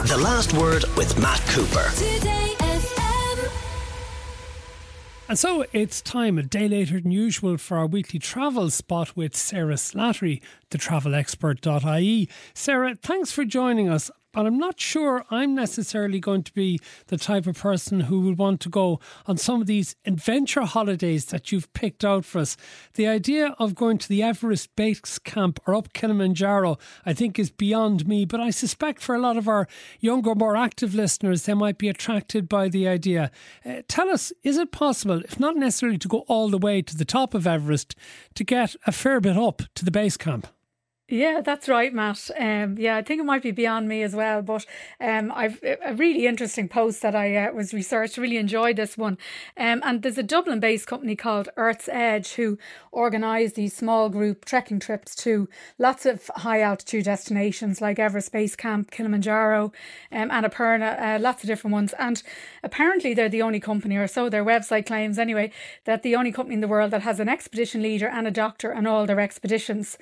The Last Word with Matt Cooper. And so it's time, a day later than usual, for our weekly travel spot with Sarah Slattery, thetravelexpert.ie. Sarah, thanks for joining us. But I'm not sure I'm necessarily going to be the type of person who would want to go on some of these adventure holidays that you've picked out for us. The idea of going to the Everest Base Camp or up Kilimanjaro, I think, is beyond me. But I suspect for a lot of our younger, more active listeners, they might be attracted by the idea. Tell us, is it possible, if not necessarily to go all the way to the top of Everest, to get a fair bit up to the base camp? Yeah, that's right, Matt. I think it might be beyond me as well. But I've a really interesting post that I was researched. Really enjoyed this one. And there's a Dublin-based company called Earth's Edge who organise these small group trekking trips to lots of high altitude destinations like Everest Base Camp, Kilimanjaro, Annapurna, lots of different ones. And apparently they're the only company, or so their website claims anyway, that the only company in the world that has an expedition leader and a doctor on all their expeditions.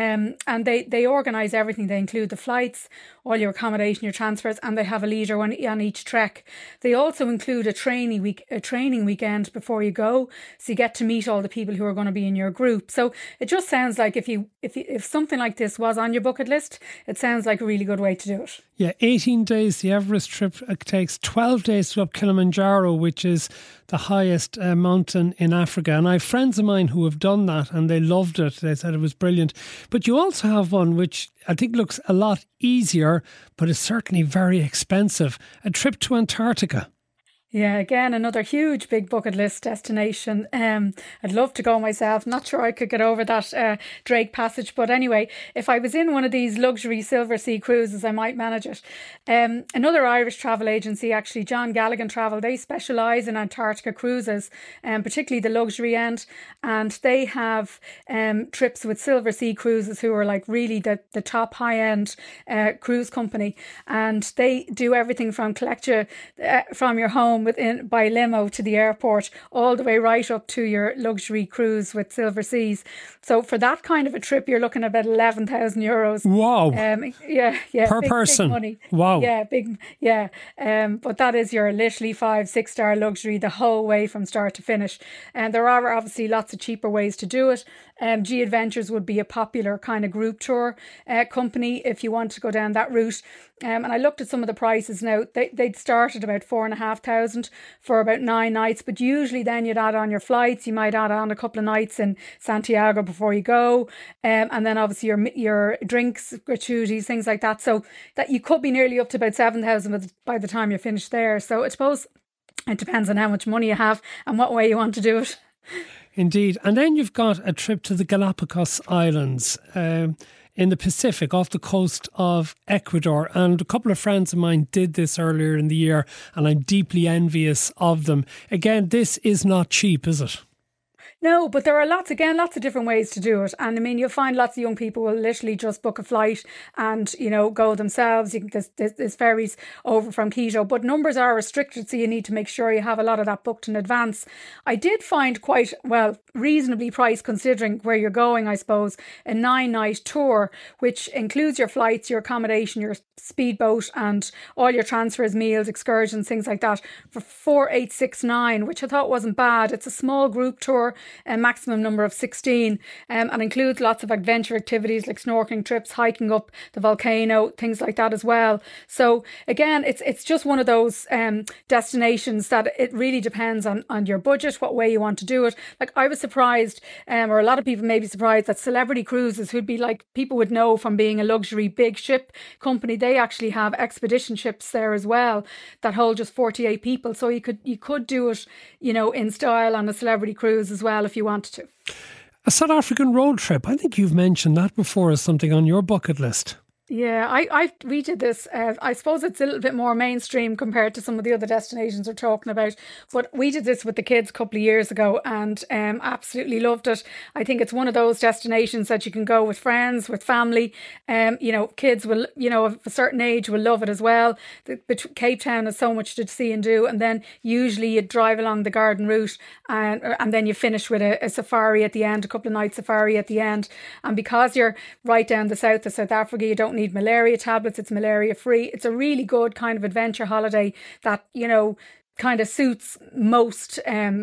And they organise everything. They include the flights, all your accommodation, your transfers, and they have a leader on each trek. They also include a training weekend before you go, so you get to meet all the people who are going to be in your group. So it just sounds like if something like this was on your bucket list, it sounds like a really good way to do it. Yeah, 18 days the Everest trip takes, 12 days to go up Kilimanjaro, which is the highest mountain in Africa. And I have friends of mine who have done that and they loved it. They said it was brilliant. But you also have one which I think looks a lot easier, but is certainly very expensive. A trip to Antarctica. Yeah, again, another huge big bucket list destination. I'd love to go myself. Not sure I could get over that Drake Passage. But anyway, if I was in one of these luxury Silver Sea cruises, I might manage it. Another Irish travel agency, actually, John Galligan Travel, they specialise in Antarctica cruises, particularly the luxury end. And they have trips with Silver Sea Cruises, who are like really the top high-end cruise company. And they do everything from collect you from your home by limo to the airport, all the way right up to your luxury cruise with Silver Seas. So for that kind of a trip, you're looking at about €11,000. Wow. Yeah. Per person. Big money. Wow. Yeah, big. Yeah. But that is your literally 5-6 star luxury the whole way from start to finish. And there are obviously lots of cheaper ways to do it. G Adventures would be a popular kind of group tour company if you want to go down that route. And I looked at some of the prices now. They'd start at about 4,500 for about 9 nights. But usually then you'd add on your flights. You might add on a couple of nights in Santiago before you go. And then obviously your drinks, gratuities, things like that. So that you could be nearly up to about 7,000 by the time you're finished there. So I suppose it depends on how much money you have and what way you want to do it. Indeed. And then you've got a trip to the Galapagos Islands in the Pacific off the coast of Ecuador. And a couple of friends of mine did this earlier in the year and I'm deeply envious of them. Again, this is not cheap, is it? No, but there are lots of different ways to do it. And I mean, you'll find lots of young people will literally just book a flight and, go themselves. There's ferries over from Quito, but numbers are restricted. So you need to make sure you have a lot of that booked in advance. I did find quite, reasonably priced considering where you're going, I suppose, a 9-night tour, which includes your flights, your accommodation, your speedboat and all your transfers, meals, excursions, things like that for 4,869, which I thought wasn't bad. It's a small group tour, a maximum number of 16, and includes lots of adventure activities like snorkeling trips, hiking up the volcano, things like that as well. So again, it's just one of those destinations that it really depends on your budget, what way you want to do it. Like I was surprised, or a lot of people may be surprised, that Celebrity Cruises, who'd be like people would know from being a luxury big ship company, they actually have expedition ships there as well that hold just 48 people. So you could do it, in style on a Celebrity Cruise as well if you wanted to. A South African road trip. I think you've mentioned that before as something on your bucket list. Yeah, we did this. I suppose it's a little bit more mainstream compared to some of the other destinations we're talking about. But we did this with the kids a couple of years ago and absolutely loved it. I think it's one of those destinations that you can go with friends, with family. Kids will, of a certain age will love it as well. Cape Town has so much to see and do. And then usually you drive along the garden route and then you finish with a safari at the end, a couple of nights safari at the end. And because you're right down the south of South Africa, you don't need need malaria tablets. It's malaria free. It's a really good kind of adventure holiday that, you know, kind of suits most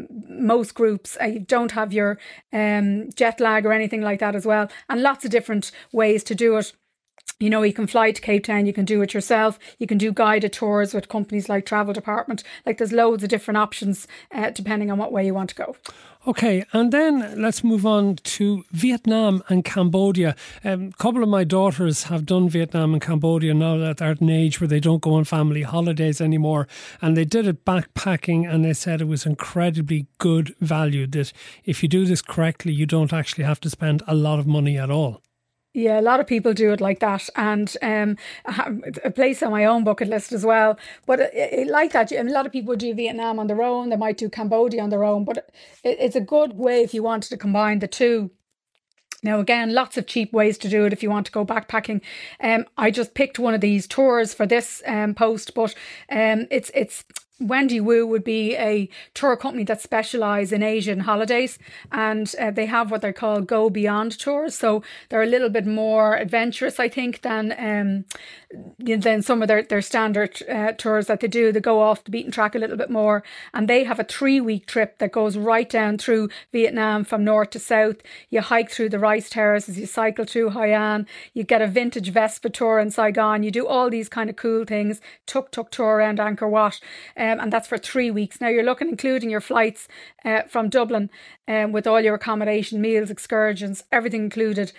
groups. You don't have your jet lag or anything like that as well, and lots of different ways to do it. You know, you can fly to Cape Town, you can do it yourself, you can do guided tours with companies like Travel Department. Like, there's loads of different options depending on what way you want to go. Okay, and then let's move on to Vietnam and Cambodia. A couple of my daughters have done Vietnam and Cambodia now that they're at an age where they don't go on family holidays anymore. And they did it backpacking, and they said it was incredibly good value, that if you do this correctly, you don't actually have to spend a lot of money at all. Yeah, a lot of people do it like that, and I have a place on my own bucket list as well. But like that, a lot of people do Vietnam on their own. They might do Cambodia on their own, but it's a good way if you wanted to combine the two. Now, again, lots of cheap ways to do it if you want to go backpacking. I just picked one of these tours for this post, but it's Wendy Wu would be a tour company that specialise in Asian holidays, and they have what they call Go Beyond tours. So they're a little bit more adventurous, I think, than some of their standard tours that they do. They go off the beaten track a little bit more, and they have a 3-week trip that goes right down through Vietnam from north to south. You hike through the rice terraces, you cycle through Hoi An, you get a vintage Vespa tour in Saigon, you do all these kind of cool things, tuk-tuk tour around Angkor Wat. And that's for 3 weeks. Now, you're looking, including your flights from Dublin with all your accommodation, meals, excursions, everything included,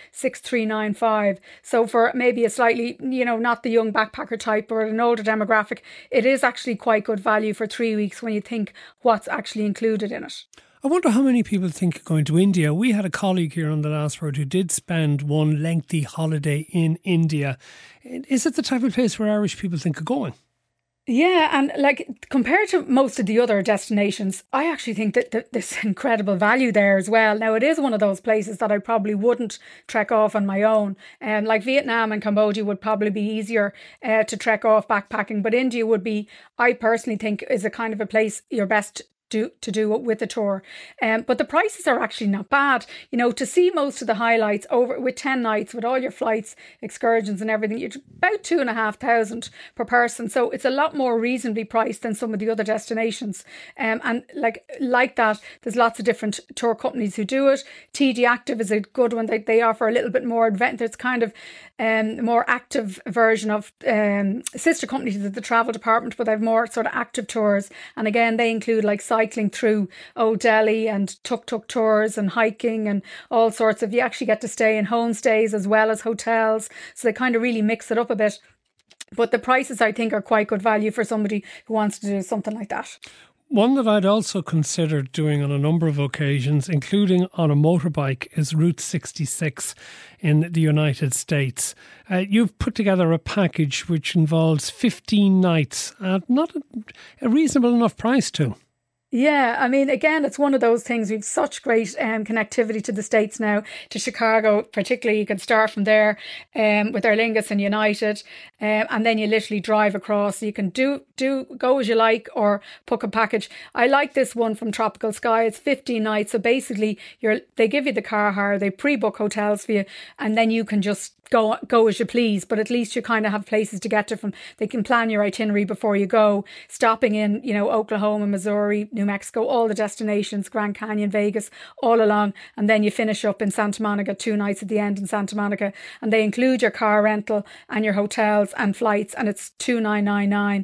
6,395. So for maybe a slightly, not the young backpacker type or an older demographic, it is actually quite good value for 3 weeks when you think what's actually included in it. I wonder how many people think of going to India. We had a colleague here on The Last Word who did spend one lengthy holiday in India. Is it the type of place where Irish people think of going? Yeah, and like compared to most of the other destinations, I actually think that there's incredible value there as well. Now, it is one of those places that I probably wouldn't trek off on my own. Like Vietnam and Cambodia would probably be easier to trek off backpacking, but India would be, I personally think, is a kind of a place you're best to do it with a tour. But the prices are actually not bad. To see most of the highlights over with 10 nights with all your flights, excursions and everything, you're about 2,500 per person. So it's a lot more reasonably priced than some of the other destinations. And like that, there's lots of different tour companies who do it. TD Active is a good one. They offer a little bit more adventure. It's kind of more active version of sister companies to the Travel Department, but they have more sort of active tours. And again, they include like cycling through Old Delhi and tuk-tuk tours and hiking and all sorts of, you actually get to stay in homestays as well as hotels. So they kind of really mix it up a bit. But the prices, I think, are quite good value for somebody who wants to do something like that. One that I'd also considered doing on a number of occasions, including on a motorbike, is Route 66 in the United States. You've put together a package which involves 15 nights at not a reasonable enough price too. Yeah, I mean, again, it's one of those things. We've such great connectivity to the States now, to Chicago particularly. You can start from there with Aer Lingus and United, and then you literally drive across. You can do go as you like or book a package. I like this one from Tropical Sky. It's 15 nights. So basically, they give you the car hire, they pre-book hotels for you, and then you can just go as you please, but at least you kind of have places to get to from. They can plan your itinerary before you go, stopping in, Oklahoma, Missouri, New Mexico, all the destinations, Grand Canyon, Vegas, all along. And then you finish up in Santa Monica, 2 nights at the end in Santa Monica. And they include your car rental and your hotels and flights. And it's $2,999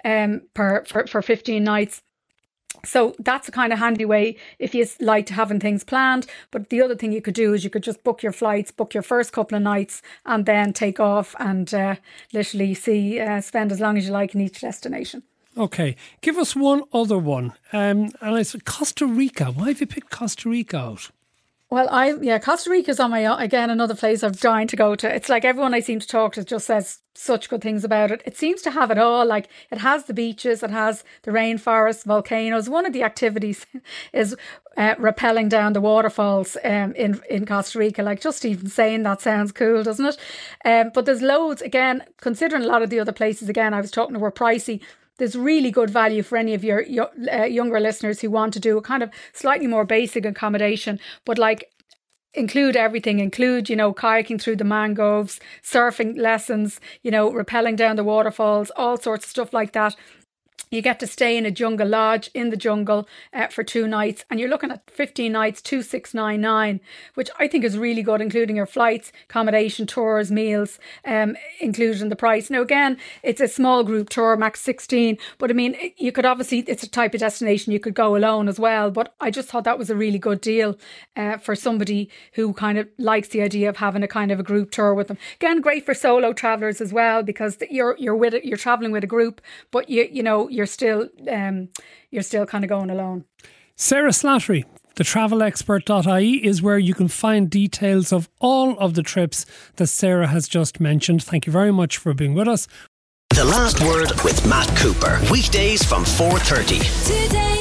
for 15 nights. So that's a kind of handy way if you like to having things planned. But the other thing you could do is you could just book your flights, book your first couple of nights, and then take off and literally spend as long as you like in each destination. Okay, give us one other one. And it's Costa Rica. Why have you picked Costa Rica out? Well, Costa Rica is on my own. Again, another place I'm dying to go to. It's like everyone I seem to talk to just says such good things about it. It seems to have it all. Like, it has the beaches, it has the rainforest, volcanoes. One of the activities is rappelling down the waterfalls in Costa Rica. Like, just even saying that sounds cool, doesn't it? But there's loads. Again, considering a lot of the other places, again, I was talking to were pricey. There's really good value for any of your younger listeners who want to do a kind of slightly more basic accommodation, but like include everything, include, you know, kayaking through the mangroves, surfing lessons, you know, rappelling down the waterfalls, all sorts of stuff like that. You get to stay in a jungle lodge in the jungle for 2 nights, and you're looking at 15 nights, 2,699, which I think is really good, including your flights, accommodation, tours, meals, included in the price. Now, again, it's a small group tour, max 16, but I mean, you could obviously, it's a type of destination you could go alone as well, but I just thought that was a really good deal for somebody who kind of likes the idea of having a kind of a group tour with them. Again, great for solo travellers as well, because you're travelling with a group, but you know, you're still kind of going alone. Sarah Slattery, thetravelexpert.ie is where you can find details of all of the trips that Sarah has just mentioned. Thank you very much for being with us. The Last Word with Matt Cooper. Weekdays from 4:30. Today.